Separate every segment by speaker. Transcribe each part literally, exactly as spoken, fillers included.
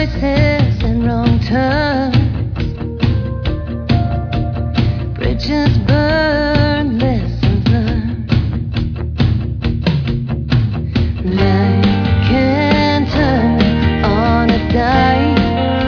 Speaker 1: choices and wrong turns. Bridges burn, lessons learned. Life can turn on a dime.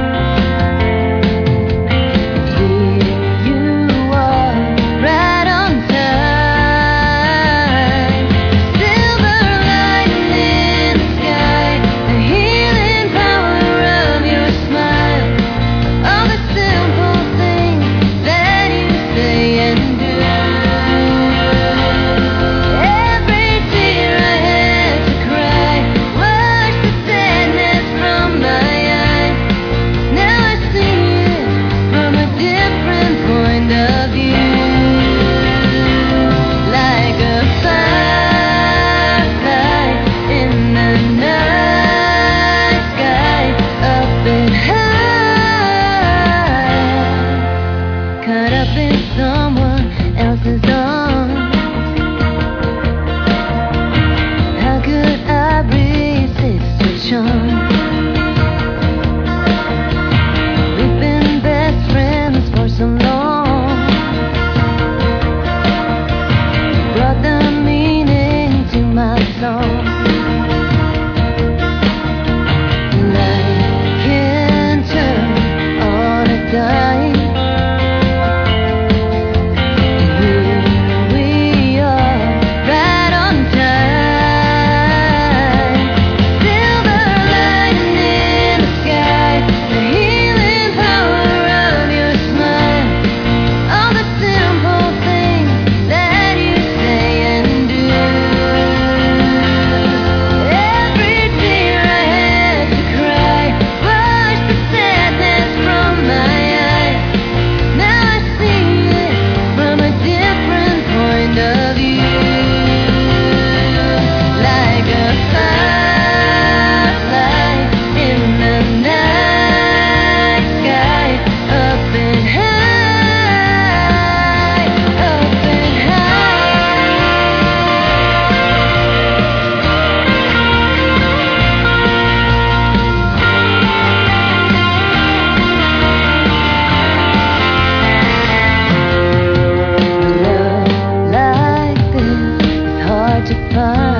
Speaker 1: Caught up in someone else's arms. How could I resist your charm? We've been best friends for so long. Brought the meaning to my song. Life can turn on a dime. To find